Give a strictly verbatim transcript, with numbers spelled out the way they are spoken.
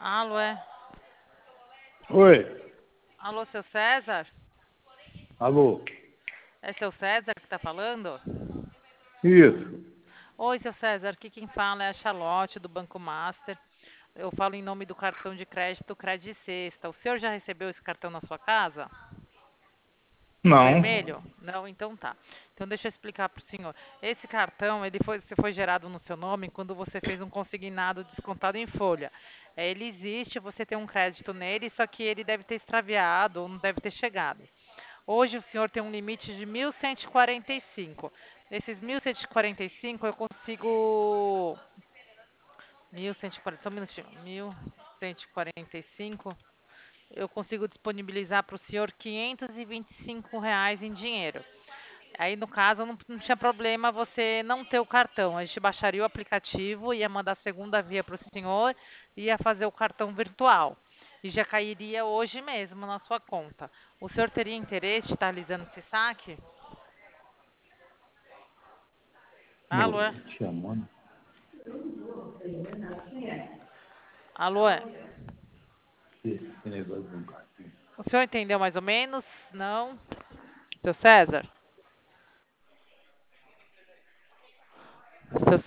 Alô, é? Oi, Alô, seu César? alô. É seu César que tá falando? Isso. Oi, seu César, aqui quem fala é a Charlotte do Banco Master. Eu falo em nome do cartão de crédito Credit Sexta. O senhor já recebeu esse cartão na sua casa? O Não. vermelho? Não, então tá. Então deixa eu explicar para o senhor. Esse cartão, ele foi, se foi gerado no seu nome quando você fez um consignado descontado em folha. É, ele existe, você tem um crédito nele, só que ele deve ter extraviado ou não deve ter chegado. Hoje o senhor tem um limite de mil cento e quarenta e cinco. Nesses mil cento e quarenta e cinco eu consigo mil cento e quarenta, só um minutinho. mil cento e quarenta e cinco, eu consigo disponibilizar para o senhor quinhentos e vinte e cinco reais em dinheiro. Aí, no caso, não, não tinha problema você não ter o cartão. A gente baixaria o aplicativo, ia mandar a segunda via para o senhor, ia fazer o cartão virtual. E já cairia hoje mesmo na sua conta. O senhor teria interesse em estar alisando esse saque? Ô, Alô, é? tô te chamando. Alô, é? Esse negócio do cartão. O senhor entendeu mais ou menos? Não? Seu César? Seu